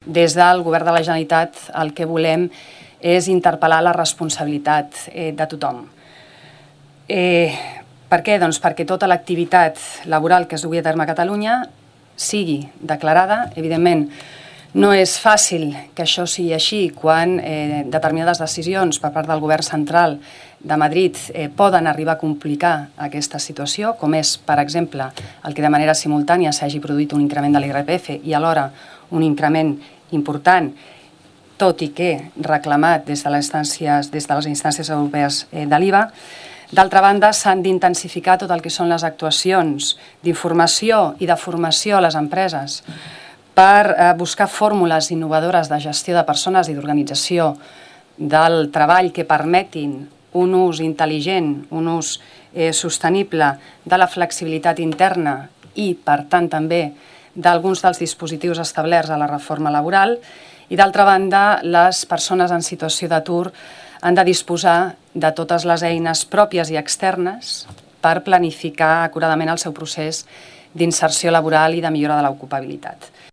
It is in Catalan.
des del Govern de la Generalitat el que volem és interpel·lar la responsabilitat de tothom. Per què? Doncs perquè tota l'activitat laboral que es dugui a terme a Catalunya sigui declarada. Evidentment, no és fàcil que això sigui així quan determinades decisions per part del govern central de Madrid poden arribar a complicar aquesta situació, com és, per exemple, el que de manera simultània s'hagi produït un increment de l'IRPF i alhora un increment important, tot i que reclamat des de les instàncies europees de l'IVA. D'altra banda, s'han d'intensificar tot el que són les actuacions d'informació i de formació a les empreses per buscar fórmules innovadores de gestió de persones i d'organització del treball que permetin un ús intel·ligent, un ús sostenible de la flexibilitat interna i, per tant, també d'alguns dels dispositius establerts a la reforma laboral. I, d'altra banda, les persones en situació d'atur han de disposar de totes les eines pròpies i externes per planificar acuradament el seu procés d'inserció laboral i de millora de l'ocupabilitat.